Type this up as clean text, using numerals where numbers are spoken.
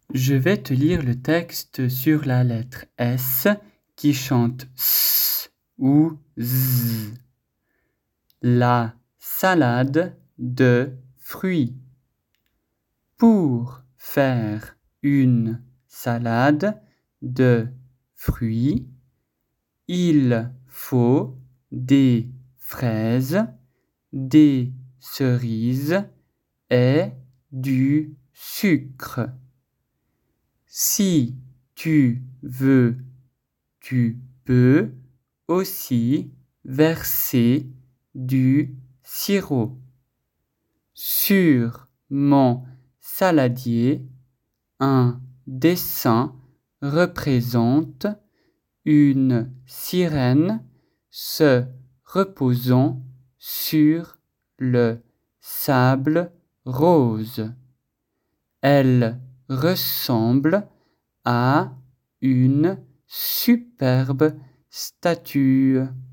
Je vais te lire le texte sur la lettre S qui chante S ou Z. La salade de fruits. Pour faire une salade de fruits, il faut des fraises, des cerises et du sucre. Si tu veux, tu peux aussi verser du sirop. Sur mon saladier, un dessin représente une sirène se reposant sur le sable rose. Elle ressemble à une superbe statue.